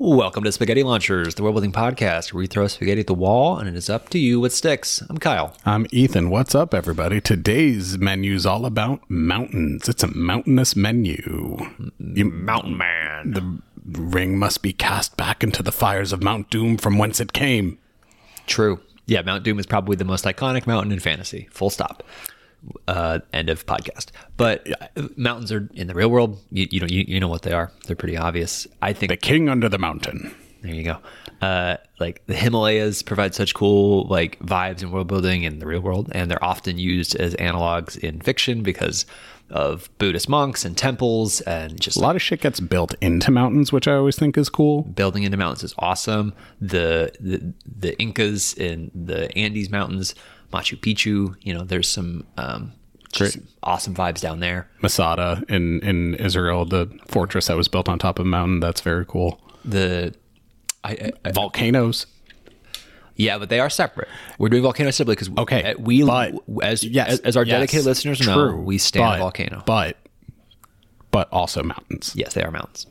Welcome to Spaghetti Launchers, the world building podcast where we throw spaghetti at the wall and it is up to you what sticks. I'm Kyle. I'm Ethan. What's up, everybody? Today's menu's all about mountains. It's a mountainous menu. Mountain Man. The ring must be cast back into the fires of Mount Doom from whence it came. True. Yeah, Mount Doom is probably the most iconic mountain in fantasy. Full stop. End of podcast. But mountains are in the real world. You know what they are. They're pretty obvious. I think The king under the mountain. there you go. Like the Himalayas provide such cool like vibes and world building in the real world, and they're often used as analogs in fiction because of Buddhist monks and temples and just A lot of shit gets built into mountains, which I always think is cool. building into mountains is awesome. The Incas in the Andes Mountains, Machu Picchu, there's some just awesome vibes down there. Masada in Israel, the fortress that was built on top of a mountain. That's very cool. Volcanoes. Yeah, but they are separate. We're doing volcanoes separately because as our dedicated listeners know, we stand a volcano. But also mountains. Yes, they are mountains.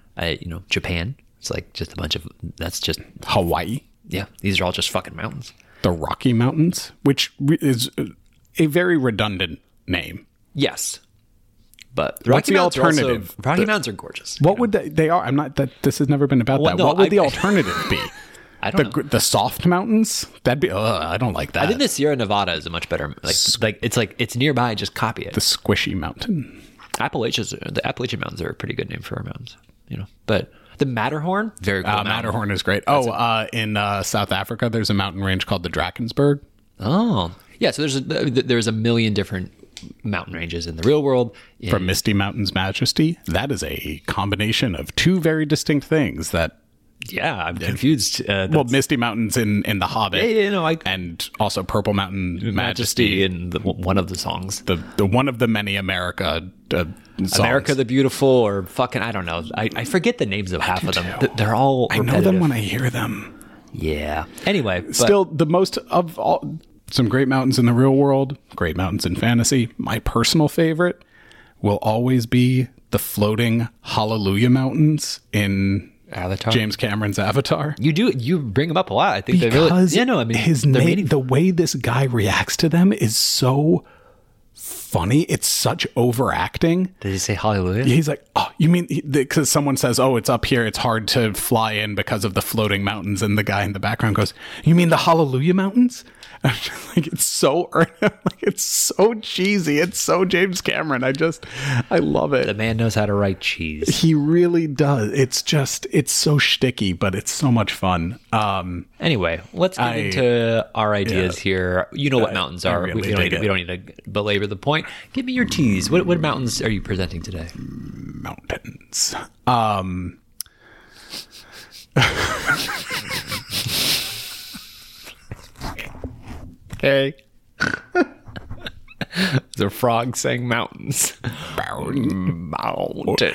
Japan. It's like just a bunch of. That's just Hawaii. Yeah. These are all just fucking mountains. The Rocky Mountains, which is a very redundant name. Yes, but What's the alternative? Rocky Mountains are gorgeous. What would they are? I'm not that. This has never been about that. No, what would the alternative be? I don't know. The soft mountains? That'd be. I don't like that. I think the Sierra Nevada is a much better. It's nearby. Just copy it. The squishy mountain. The Appalachian Mountains are a pretty good name for our mountains. But the Matterhorn, very cool. Matterhorn is great. In South Africa, there's a mountain range called the Drakensberg. Oh, yeah. So there's a million different mountain ranges in the real world. From Misty Mountain's Majesty, that is a combination of two very distinct things that. Yeah, I'm confused. Misty Mountains in The Hobbit. And also Purple Mountain Majesty in one of the songs. The one of the many America songs. America the Beautiful, or fucking, I don't know. I forget the names of half of them. They're all repetitive. I know them when I hear them. Yeah. Anyway. Still, the most of all, some great mountains in the real world, great mountains in fantasy. My personal favorite will always be the floating Hallelujah Mountains in Avatar. James Cameron's Avatar. You bring them up a lot. I think because they're really, his name, the way this guy reacts to them is so funny. It's such overacting. Did he say hallelujah? He's like, oh, you mean because someone says, oh, it's up here, it's hard to fly in because of the floating mountains, and the guy in the background goes, you mean the Hallelujah Mountains? I'm just like, it's so it's so cheesy. It's so James Cameron. I love it. The man knows how to write cheese. He really does. It's so shticky, but it's so much fun. Anyway, let's get into our ideas here. You know what mountains are. We don't need to belabor the point. Give me your teas. What mountains are you presenting today? Mountains. Hey. There's a frog saying mountains. Mountains.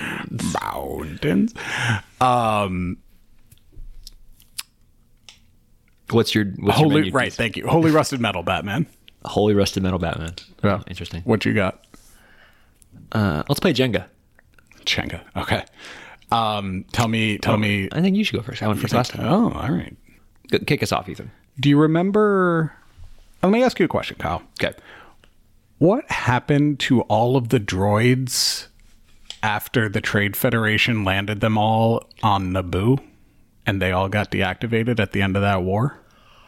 What's your holy? Right, thank you. Holy Rusted Metal Batman. Holy Rusted Metal Batman. Yeah. Interesting. What you got? Let's play Jenga. Jenga. Okay. Tell me. I think you should go first. I went first last time. Oh, all right. Kick us off, Ethan. Do you remember? Let me ask you a question, Kyle. Okay. What happened to all of the droids after the Trade Federation landed them all on Naboo and they all got deactivated at the end of that war?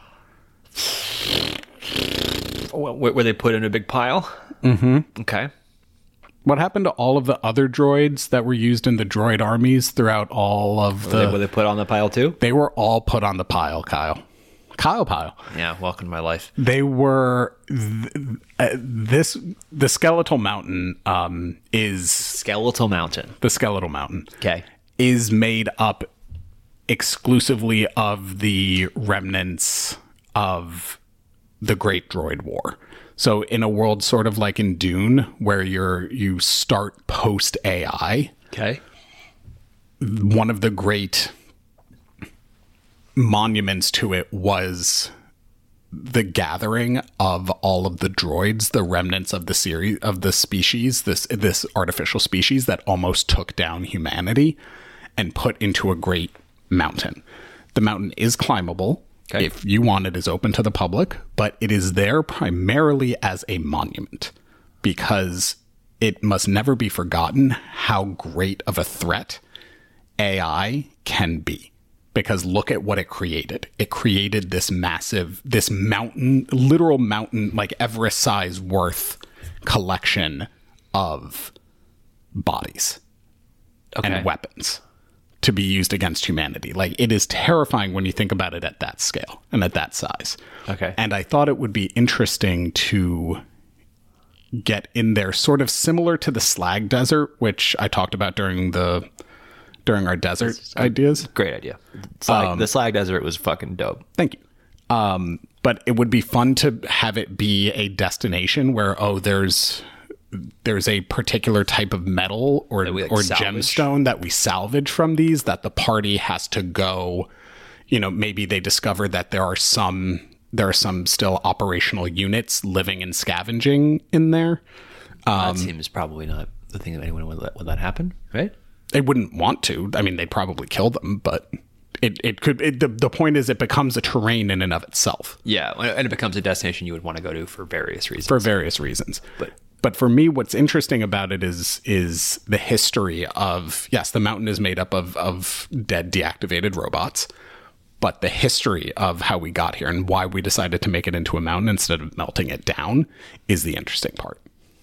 Were they put in a big pile? Mm-hmm. Okay. What happened to all of the other droids that were used in the droid armies throughout all of Were they put on the pile too? They were all put on the pile, Kyle. Pile. Yeah, welcome to my life. They were the Skeletal Mountain is Skeletal Mountain. The Skeletal Mountain, okay, is made up exclusively of the remnants of the Great Droid War. So in a world sort of like in Dune, where you start post AI, okay, one of the great monuments to it was the gathering of all of the droids, the remnants of the series of the species, this artificial species that almost took down humanity, and put into a great mountain. The mountain is climbable. Okay. If you want, it is open to the public, but it is there primarily as a monument because it must never be forgotten how great of a threat AI can be. Because look at what it created. It created this massive, this mountain, literal mountain, like Everest size worth collection of bodies and weapons to be used against humanity. Like, it is terrifying when you think about it at that scale and at that size. Okay. And I thought it would be interesting to get in there, sort of similar to the Slag Desert, which I talked about during our desert ideas. Great idea. The Slag Desert was fucking dope. Thank you. But it would be fun to have it be a destination where, there's a particular type of metal or gemstone that we salvage from these, that the party has to go, maybe they discover that there are some still operational units living and scavenging in there. That seems probably not the thing that anyone would let happen, right? They wouldn't want to. I mean, they'd probably kill them, but it could. The point is, it becomes a terrain in and of itself. Yeah, and it becomes a destination you would want to go to for various reasons. But for me, what's interesting about it is the history of, yes, the mountain is made up of dead, deactivated robots, but the history of how we got here and why we decided to make it into a mountain instead of melting it down is the interesting part.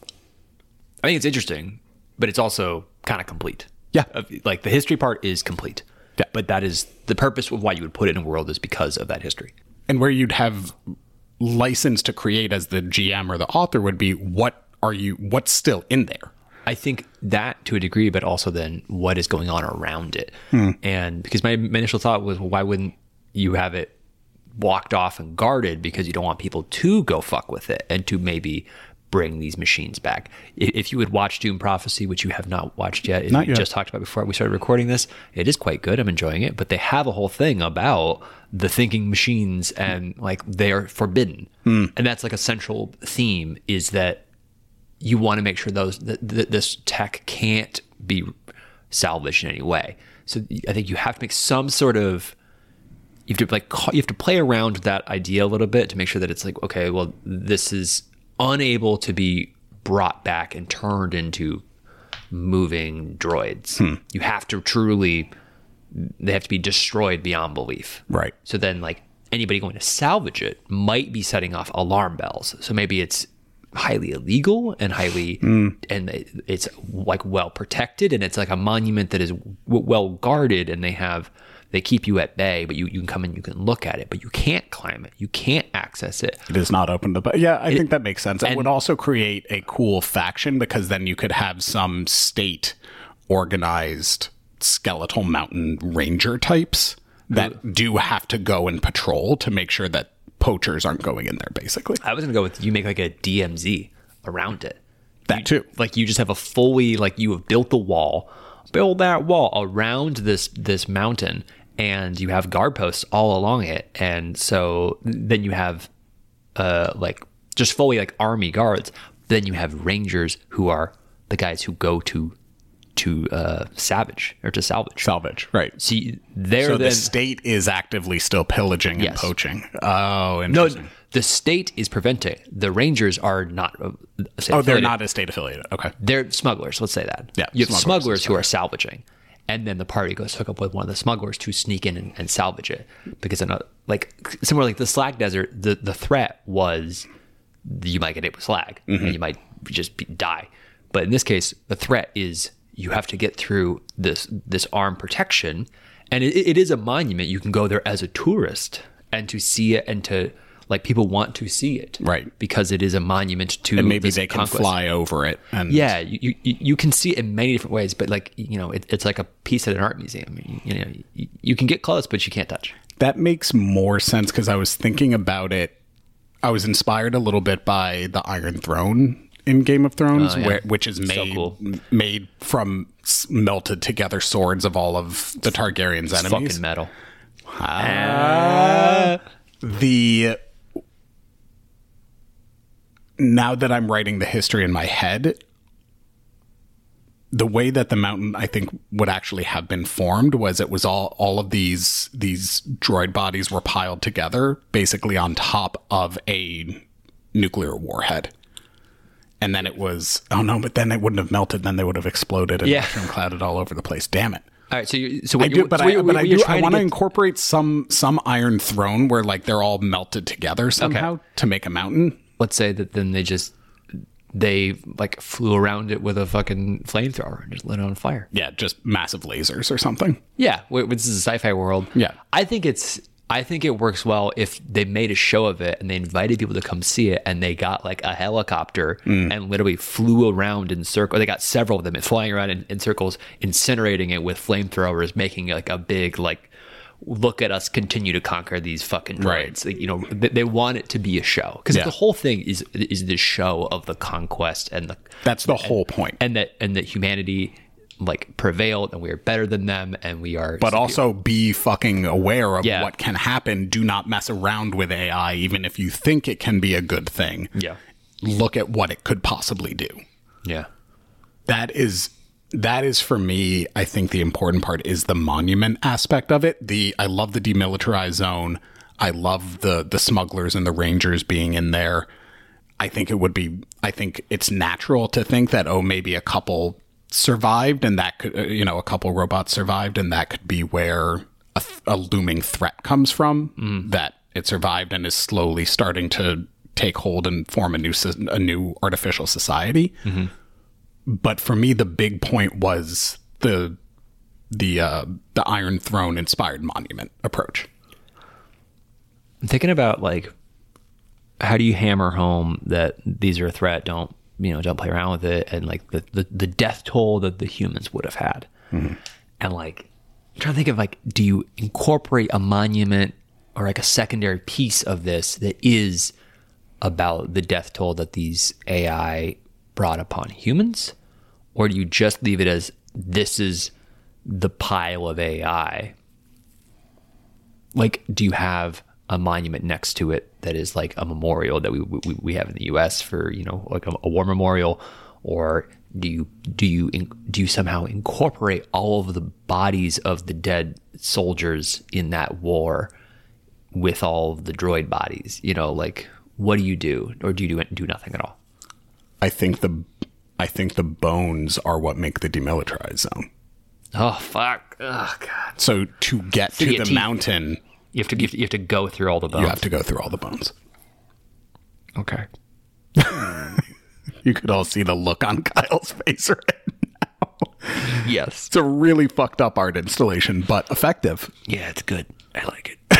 I think it's interesting, but it's also kind of complete. Yeah. Like, the history part is complete. Yeah. But that is the purpose of why you would put it in a world, is because of that history. And where you'd have license to create as the GM or the author would be, what's still in there? I think that to a degree, but also then what is going on around it. And because my initial thought was, well, why wouldn't you have it blocked off and guarded? Because you don't want people to go fuck with it and to maybe bring these machines back. If you would watch Doom Prophecy, which you have not watched yet, we just talked about before we started recording this, it is quite good. I'm enjoying it, but they have a whole thing about the thinking machines and like they are forbidden. And that's like a central theme, is that you want to make sure this tech can't be salvaged in any way. So I think you have to make some sort of, you have to play around with that idea a little bit to make sure that it's like, okay, well, this is unable to be brought back and turned into moving droids. You have to they have to be destroyed beyond belief. Right. So then, like, anybody going to salvage it might be setting off alarm bells. So maybe it's highly illegal and and it's like well protected, and it's like a monument that is well guarded, and they keep you at bay, but you can come in, you can look at it, but you can't climb it. You can't access it. It is not open to, but yeah, I think that makes sense. It would also create a cool faction, because then you could have some state organized skeletal mountain ranger types that do have to go and patrol to make sure that poachers aren't going in there, basically. I was going to go with, you make like a DMZ around it. That too. Like, you just have a fully, like, you have built the wall, build that wall around this mountain, and you have guard posts all along it. And so then you have like just fully like army guards. Then you have rangers, who are the guys who go to salvage, right? See, the state is actively still pillaging and poaching. Oh, interesting. No, the state is preventing. The rangers are not. They're not a state affiliated. Okay, they're smugglers. Let's say that. Yeah, you have smugglers who are salvaging, and then the party goes hook up with one of the smugglers to sneak in and salvage it. Because like somewhere like the Slag Desert, the threat was you might get hit with slag and you might just die. But in this case, the threat is you have to get through this armed protection, and it is a monument. You can go there as a tourist and to see it, and to, like, people want to see it, right? Because it is a monument to, and maybe they can fly over it, and yeah, you can see it in many different ways. But like, it's like a piece at an art museum. You can get close, but you can't touch. That makes more sense, because I was thinking about it. I was inspired a little bit by the Iron Throne in Game of Thrones, which is made from melted together swords of all of the Targaryens' enemies. Fucking metal. Now that I'm writing the history in my head, the way that the mountain, I think, would actually have been formed was it was all of these droid bodies were piled together, basically on top of a nuclear warhead. And then it was, oh no, but then it wouldn't have melted. Then they would have exploded and mushroom clouded all over the place. Damn it. All right, I want to incorporate some Iron Throne where like they're all melted together somehow to make a mountain. Let's say that then they like flew around it with a fucking flamethrower and just lit it on fire. Yeah, just massive lasers or something. Yeah, this is a sci-fi world. Yeah. I think it works well if they made a show of it and they invited people to come see it and they got like a helicopter and literally flew around in circles. They got several of them flying around in circles, incinerating it with flamethrowers, making like a big like, look at us continue to conquer these fucking droids. Right. Like, you know, they want it to be a show because the whole thing is the show of the conquest and that's the whole point. And that humanity like prevailed and we are better than them and we are, but also be fucking aware of what can happen. Do not mess around with AI, even if you think it can be a good thing. Yeah. Look at what it could possibly do. Yeah. That is for me, I think the important part is the monument aspect of it. I love the demilitarized zone. I love the smugglers and the rangers being in there. I think it's natural to think that, maybe a couple survived and that could, a couple robots survived and that could be where a looming threat comes from, that it survived and is slowly starting to take hold and form a new artificial society. Mm-hmm. But for me, the big point was the Iron Throne inspired monument approach. I'm thinking about like, how do you hammer home that these are a threat? Don't play around with it. And like the death toll that the humans would have had. Mm-hmm. And like, I'm trying to think of like, do you incorporate a monument or like a secondary piece of this that is about the death toll that these AI brought upon humans? Or do you just leave it as this is the pile of AI? Like, do you have a monument next to it that is like a memorial that we have in the US for, like a war memorial? Or do you somehow incorporate all of the bodies of the dead soldiers in that war with all of the droid bodies? Like, what do you do? Or do you do nothing at all? I think the bones are what make the demilitarized zone. Oh fuck! Oh god! So to get to the mountain, you have to go through all the bones. You have to go through all the bones. Okay. You could all see the look on Kyle's face right now. Yes, it's a really fucked up art installation, but effective. Yeah, it's good. I like it.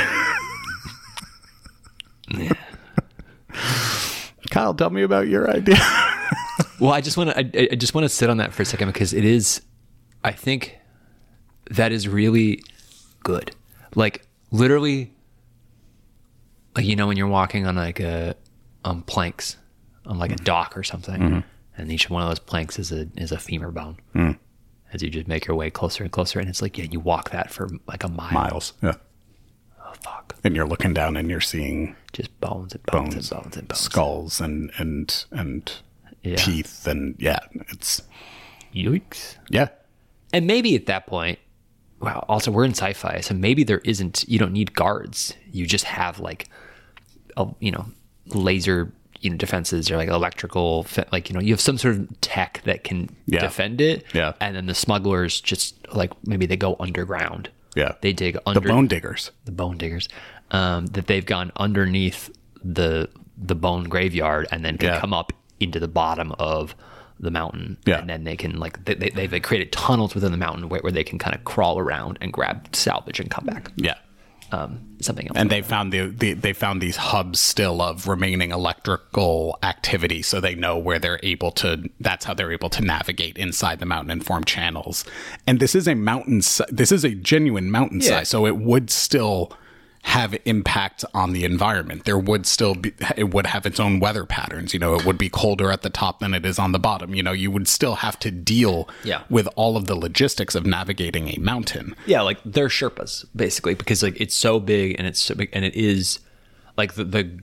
Yeah. Kyle, tell me about your idea. Well, I just want to sit on that for a second because it is, I think that is really good. Like literally, like, when you're walking on like planks on like a dock or something, and each one of those planks is a femur bone. As you just make your way closer and closer, and it's like, you walk that for like a mile. Miles, yeah. Oh fuck! And you're looking down and you're seeing just bones and bones and bones and bones, skulls and teeth, and it's yikes. Yeah. And maybe at that point, well, also we're in sci-fi, so maybe you don't need guards. You just have like, laser, defenses or like electrical, like, you have some sort of tech that can defend it. Yeah. And then the smugglers just like, maybe they go underground. Yeah. They dig under the bone diggers, that they've gone underneath the bone graveyard and then can come up into the bottom of the mountain, and then they can like they've created tunnels within the mountain where they can kind of crawl around and grab salvage and come back. Something else. And they found they found these hubs still of remaining electrical activity, so they know where they're able to. That's how they're able to navigate inside the mountain and form channels. And this is a mountain. This is a genuine mountain size, so it would still have impact on the environment. There would still be, it would have its own weather patterns. It would be colder at the top than it is on the bottom. You would still have to deal with all of the logistics of navigating a mountain. Yeah, like they're Sherpas basically, because like it's so big and it's so big, and it is like the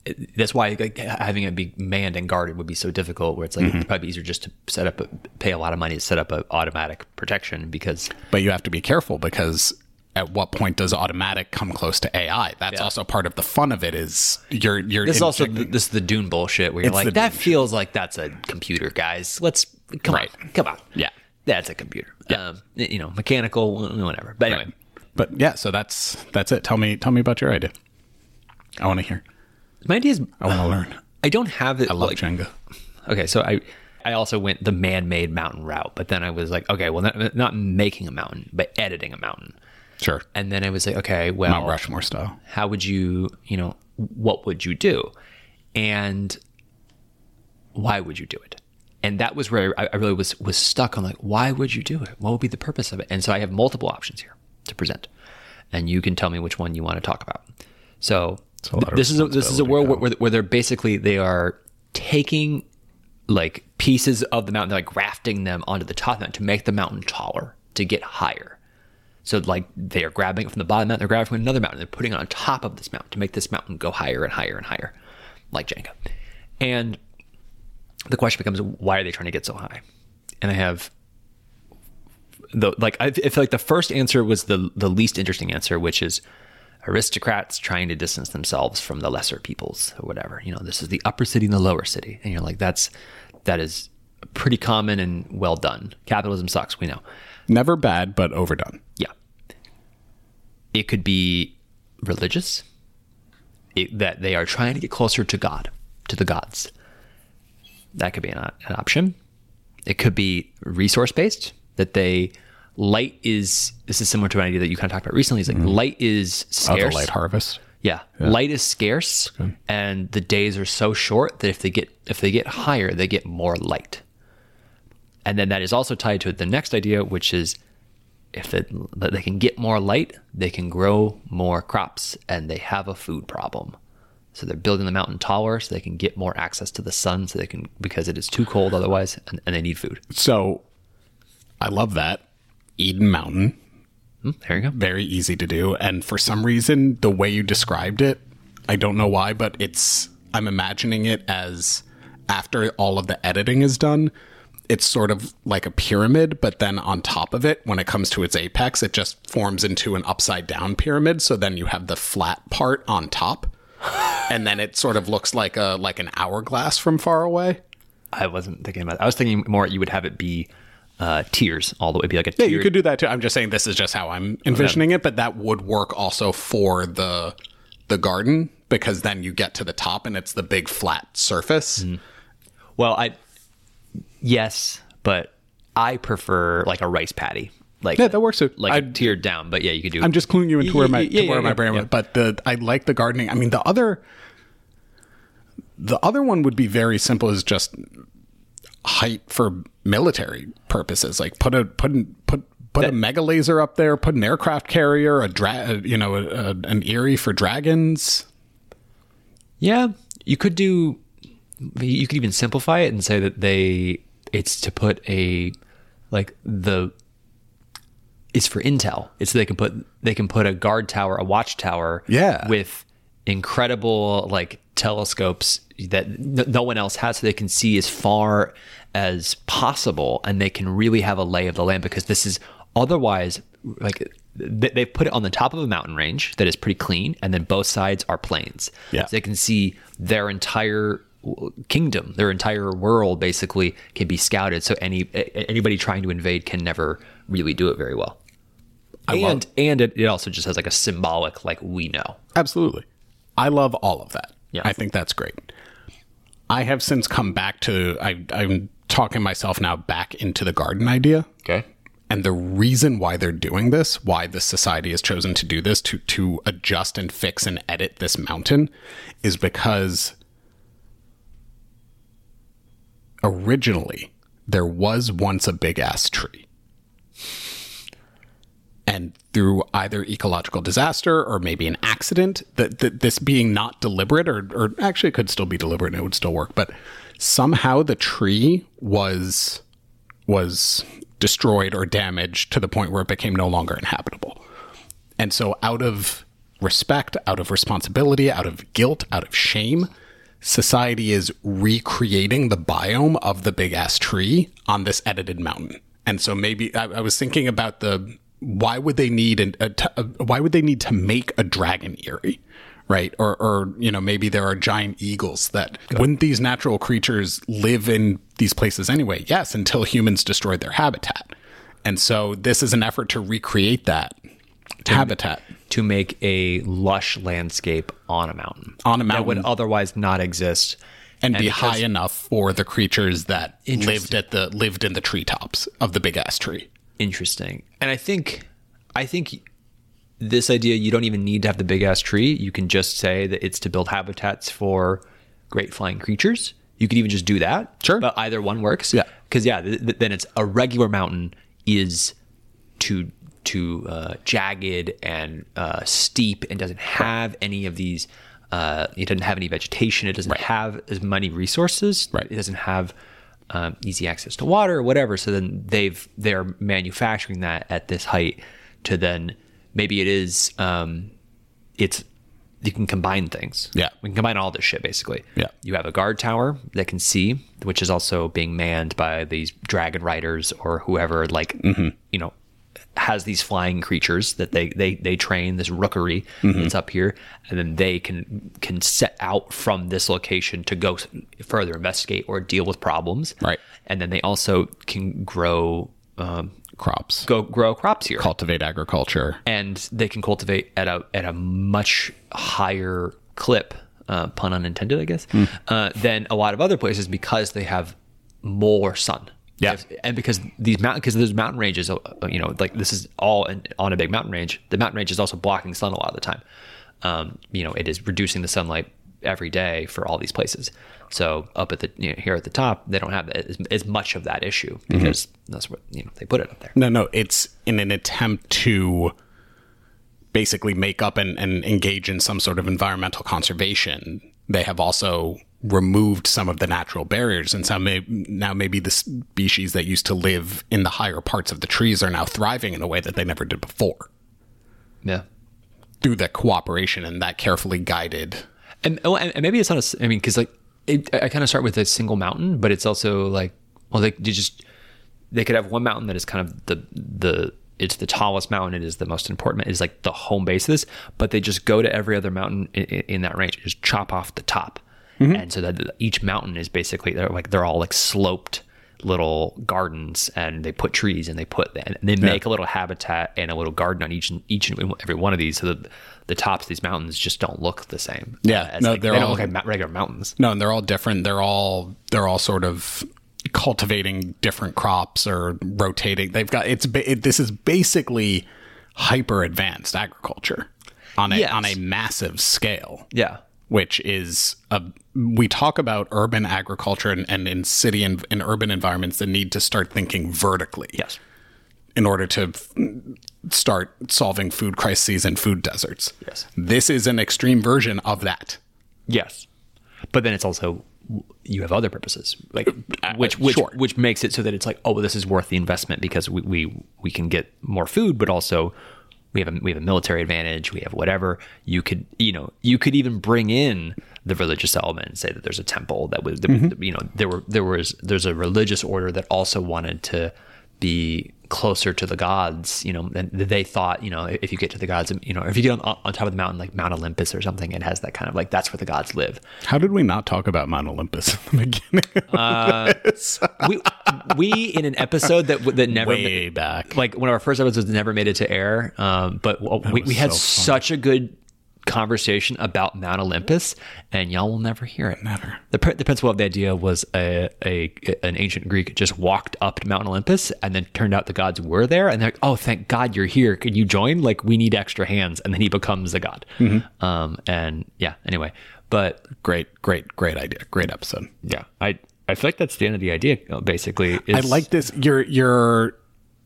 that's why like, having it be manned and guarded would be so difficult, where it's like it'd probably be easier just to pay a lot of money to set up an automatic protection, because But you have to be careful, because at what point does automatic come close to AI? That's also part of the fun of it, is you're this is also this is the Dune bullshit where you're like, that feels like that's a computer, guys. Come on. Yeah. That's a computer. Mechanical, whatever. But anyway. But yeah, so that's it. Tell me about your idea. I want to hear. My idea is, I want to learn. I don't have it. I love Jenga. Okay, so I also went the man-made mountain route, but then I was like, okay, well, not making a mountain, but editing a mountain. Sure. And then I was like, okay, well, Mount Rushmore style. How would you, what would you do? And why would you do it? And that was where I really was stuck on, like, why would you do it? What would be the purpose of it? And so I have multiple options here to present, and you can tell me which one you want to talk about. So this is a world where they are taking like pieces of the mountain, they're like grafting them onto the top of the mountain to make the mountain taller, to get higher. So like they are grabbing it from the bottom of the mountain, they're grabbing from another mountain, they're putting it on top of this mountain to make this mountain go higher and higher and higher, like Jenga. And the question becomes, why are they trying to get so high? And I have I feel like the first answer was the least interesting answer, which is aristocrats trying to distance themselves from the lesser peoples or whatever. This is the upper city and the lower city. And you're like, that is pretty common and well done. Capitalism sucks, we know. Never bad, but overdone. Yeah. It could be religious, that they are trying to get closer to God, to the gods. That could be an option. It could be resource-based, that light is, this is similar to an idea that you kind of talked about recently, is like light is scarce. Oh, the light harvest. Yeah. Light is scarce, and the days are so short that if they get higher, they get more light. And then that is also tied to the next idea, which is if they can get more light, they can grow more crops, and they have a food problem. So they're building the mountain taller so they can get more access to the sun, so they can, because it is too cold otherwise, and they need food. So I love that. Eden Mountain. There you go. Very easy to do. And for some reason, the way you described it, I don't know why, but I'm imagining it as after all of the editing is done, it's sort of like a pyramid, but then on top of it, when it comes to its apex, it just forms into an upside down pyramid. So then you have the flat part on top, and then it sort of looks like an hourglass from far away. I wasn't thinking about it. I was thinking more you would have it be tiers all the way, be like a tier. Yeah, you could do that too. I'm just saying this is just how I'm envisioning it, but that would work also for the garden, because then you get to the top and it's the big flat surface. Well, yes, but I prefer like a rice paddy. Like, yeah, that works too. Like a tiered down, but yeah, you could do. I'm just cluing you into where my brain went. But I like the gardening. I mean, the other one would be very simple, is just height for military purposes. Like put a mega laser up there, put an aircraft carrier, an Eerie for dragons. Yeah, you could even simplify it and say that it's to put it's for intel. It's so they can put a guard tower, a watchtower, with incredible like telescopes that no one else has, so they can see as far as possible, and they can really have a lay of the land, because this is otherwise like they've put it on the top of a mountain range that is pretty clean, and then both sides are plains. Yeah. So they can see their entire kingdom, their entire world basically can be scouted, so anybody trying to invade can never really do it very well. And it also just has like a symbolic, like, we know. Absolutely. I love all of that. Yeah. I think that's great. I have since come back to, I'm talking myself now back into the garden idea. Okay. And the reason why they're doing this, why the society has chosen to do this, to adjust and fix and edit this mountain, is because originally there was once a big ass tree. And through either ecological disaster or maybe an accident, that this being not deliberate, or actually it could still be deliberate and it would still work, but somehow the tree was destroyed or damaged to the point where it became no longer inhabitable. And so out of respect, out of responsibility, out of guilt, out of shame, society is recreating the biome of the big ass tree on this edited mountain. And so maybe I was thinking about why would they need to make a dragon eyrie? Right. Or, you know, maybe there are giant eagles that wouldn't these natural creatures live in these places anyway? Yes, until humans destroyed their habitat. And so this is an effort to recreate that habitat. To make a lush landscape on a mountain. That would otherwise not exist. And be high enough for the creatures that lived in the treetops of the big ass tree. Interesting. And I think this idea, you don't even need to have the big ass tree. You can just say that it's to build habitats for great flying creatures. You could even just do that. Sure. But either one works. Yeah. Because then it's a regular mountain is too jagged and steep and doesn't have any of these. It doesn't have any vegetation. It doesn't have as many resources. Right. It doesn't have easy access to water or whatever. So then they're manufacturing that at this height to then. Maybe it is, you can combine things. Yeah. We can combine all this shit, basically. Yeah. You have a guard tower that can see, which is also being manned by these dragon riders or whoever, like, you know, has these flying creatures that they train, this rookery that's up here. And then they can set out from this location to go further investigate or deal with problems. Right. And then they also can grow, crops. Grow crops here. Cultivate agriculture. And they can cultivate at a much higher clip, pun unintended, I guess, than a lot of other places because they have more sun. Yeah. And because there's mountain ranges, you know, like this is all on a big mountain range. The mountain range is also blocking sun a lot of the time. You know, it is reducing the sunlight every day for all these places. So up at here at the top, they don't have as much of that issue because that's what, you know, they put it up there. No, it's in an attempt to basically make up and engage in some sort of environmental conservation. They have also removed some of the natural barriers, and now maybe the species that used to live in the higher parts of the trees are now thriving in a way that they never did before. Yeah, through that cooperation and that carefully guided. And maybe it's not I mean, because like I kind of start with a single mountain, but it's also like, well, they could have one mountain that is kind of it's the tallest mountain. It is the most important. It is like the home base of this, but they just go to every other mountain in that range and just chop off the top. And so that each mountain is basically, they're all like sloped little gardens, and they put trees and they make a little habitat and a little garden on each and every one of these. So that the tops of these mountains just don't look the same. Yeah. They don't look like regular mountains. No, and they're all different. They're all sort of cultivating different crops or rotating. They've got, this is basically hyper advanced agriculture on a massive scale. Yeah. Which is we talk about urban agriculture and in city and in urban environments that need to start thinking vertically. Yes. In order to start solving food crises and food deserts. Yes. This is an extreme version of that. Yes. But then it's also, you have other purposes, like which makes it so that it's like, oh, well, this is worth the investment because we can get more food, but also we have a military advantage. We have whatever. You could even bring in the religious element and say that there's a temple that was, you know, there's a religious order that also wanted to be closer to the gods, you know, and they thought, you know, if you get to the gods, you know, if you get on top of the mountain, like Mount Olympus or something, it has that kind of like, that's where the gods live. How did we not talk about Mount Olympus in the beginning? We in an episode that never way back, like one of our first episodes never made it to air. But we had such a good conversation about Mount Olympus, and y'all will never hear it. Never. The principle of the idea was an ancient Greek just walked up to Mount Olympus, and then turned out the gods were there, and they're like, "Oh, thank God you're here. Can you join? Like, we need extra hands." And then he becomes the god. And yeah. Anyway, but great idea. Great episode. Yeah, I feel like that's the end of the idea. Basically, I like this. You're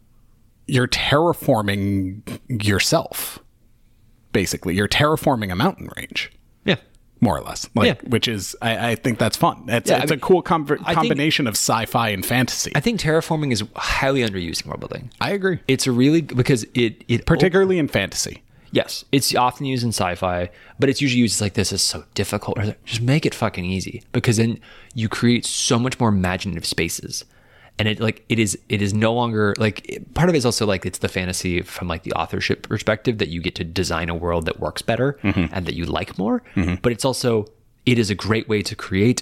terraforming yourself. Basically, you're terraforming a mountain range. Yeah. More or less. Which is, I think that's fun. It's a cool combination of sci-fi and fantasy. I think terraforming is highly underused in world building. I agree. It's a really, because it particularly in fantasy. Yes, it's often used in sci-fi, but it's usually used as like, this is so difficult. Or just make it fucking easy, because then you create so much more imaginative spaces. And it is no longer like, part of it is also like, it's the fantasy from like the authorship perspective that you get to design a world that works better and that you like more. But it's also, it is a great way to create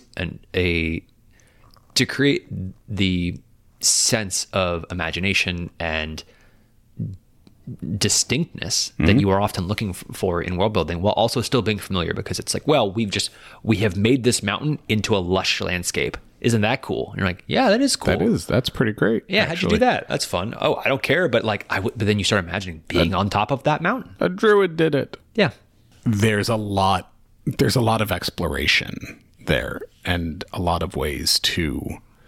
to create the sense of imagination and distinctness that you are often looking for in world building, while also still being familiar, because it's like, well, we have made this mountain into a lush landscape. Isn't that cool? And you're like, yeah, that is cool. That's pretty great. Yeah, how'd you do that? That's fun. Oh, I don't care, but like, but then you start imagining being on top of that mountain. A druid did it. Yeah. There's a lot of exploration there, and a lot of ways to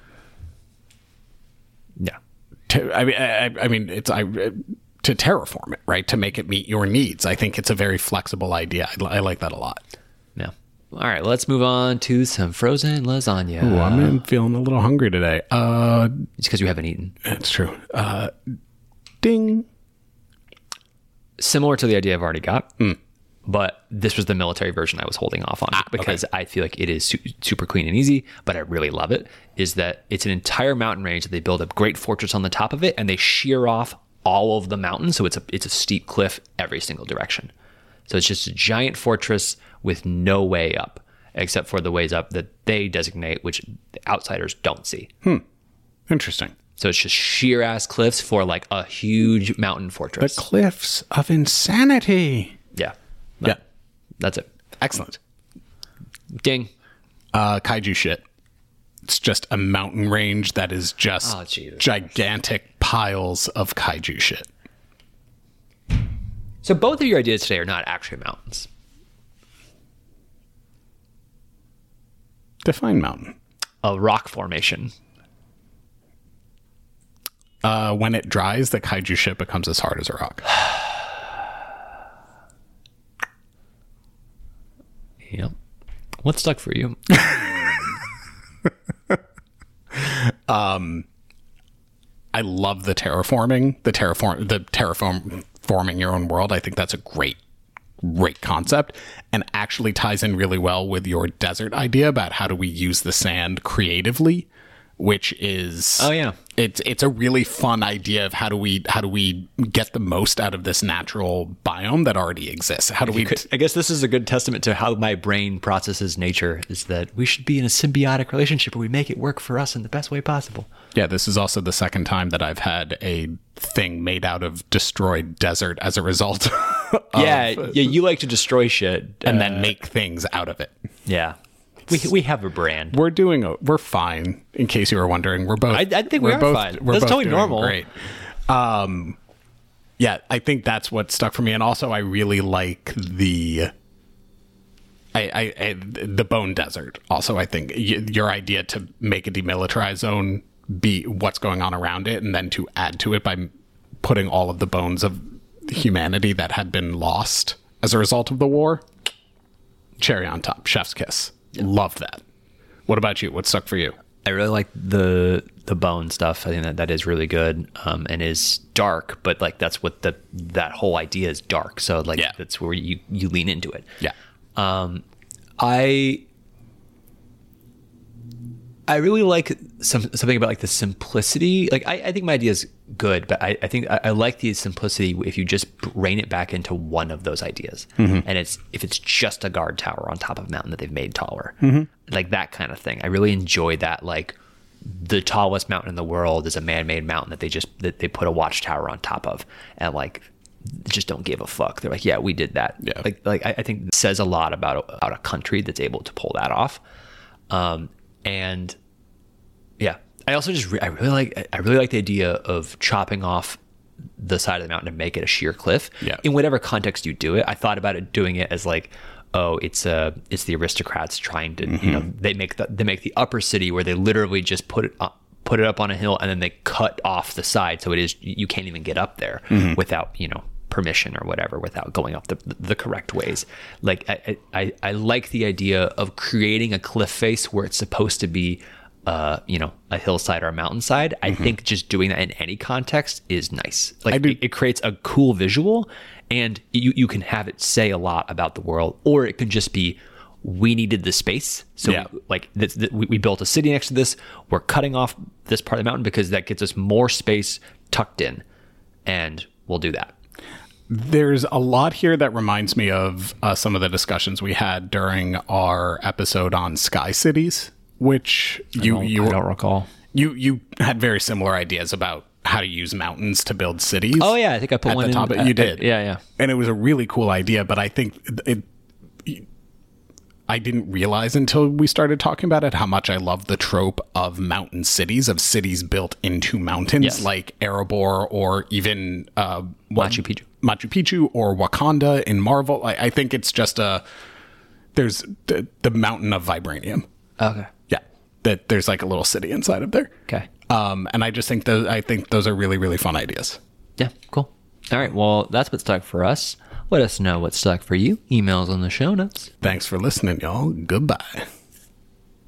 to terraform it, right? To make it meet your needs. I think it's a very flexible idea. I like that a lot. Yeah. All right, let's move on to some frozen lasagna. Ooh, I'm feeling a little hungry today. It's because you haven't eaten. That's true. Ding. Similar to the idea I've already got, but this was the military version I was holding off on because I feel like it is super clean and easy, but I really love it, is that it's an entire mountain range that they build a great fortress on the top of it, and they shear off all of the mountains, so it's a steep cliff every single direction. So it's just a giant fortress with no way up, except for the ways up that they designate, which the outsiders don't see. Interesting. So it's just sheer ass cliffs for like a huge mountain fortress. The cliffs of insanity. Yeah. Yeah. That's it. Excellent. Ding. Kaiju shit. It's just a mountain range that is just gigantic piles of kaiju shit. So both of your ideas today are not actually mountains. Define mountain. A rock formation. When it dries, the kaiju shit becomes as hard as a rock. Yep. What stuck for you? I love the terraforming, terraforming your own world. I think that's a great concept, and actually ties in really well with your desert idea about how do we use the sand creatively, which is it's a really fun idea of how do we get the most out of this natural biome that already exists. How do we I guess this is a good testament to how my brain processes nature, is that we should be in a symbiotic relationship where we make it work for us in the best way possible. Yeah, this is also the second time that I've had a thing made out of destroyed desert as a result. You like to destroy shit and then make things out of it. Yeah. We have a brand. We're fine. In case you were wondering, we're both. I think we are fine. That's totally normal. Great. Yeah, I think that's what stuck for me, and also I really like the bone desert. Also, I think your idea to make a demilitarized zone be what's going on around it, and then to add to it by putting all of the bones of humanity that had been lost as a result of the war. Cherry on top, chef's kiss. Love that. What about you? What stuck for you? I really like the bone stuff. I think that is really good, and is dark, but like that's what that whole idea is, dark. So like that's where you lean into it. Yeah. I really like something about like the simplicity. Like I think my idea is good, but I think I like the simplicity if you just rein it back into one of those ideas. And if it's just a guard tower on top of a mountain that they've made taller, like that kind of thing. I really enjoy that. Like the tallest mountain in the world is a man-made mountain that they put a watchtower on top of, and like just don't give a fuck. They're like, yeah, we did that. Yeah. Like I think it says a lot about a country that's able to pull that off. And yeah, I also I really like the idea of chopping off the side of the mountain to make it a sheer cliff. Yeah. In whatever context you do it, I thought about it doing it as like, oh, it's the aristocrats trying to, they make the upper city where they literally just put it up on a hill and then they cut off the side, so it is, you can't even get up there without permission or whatever, without going up the correct ways. Like I like the idea of creating a cliff face where it's supposed to be a hillside or a mountainside. I think just doing that in any context is nice. Like it creates a cool visual, and you can have it say a lot about the world, or it can just be, we needed the space. So we built a city next to this. We're cutting off this part of the mountain because that gets us more space tucked in, and we'll do that. There's a lot here that reminds me of some of the discussions we had during our episode on Sky Cities, which I don't recall. You had very similar ideas about how to use mountains to build cities. Oh yeah, I think I put one at the top. in. You did. Yeah. And it was a really cool idea, but I think I didn't realize until we started talking about it how much I love the trope of mountain cities, of cities built into mountains, like Erebor or even Machu Picchu or Wakanda in Marvel. I think it's just there's the mountain of vibranium. Okay. Yeah, that there's like a little city inside of there. Okay. And I just think those are really, really fun ideas. Yeah, cool. All right, well, that's what's stuck for us. Let us know what's stuck for you. Emails on the show notes. Thanks for listening, y'all. Goodbye.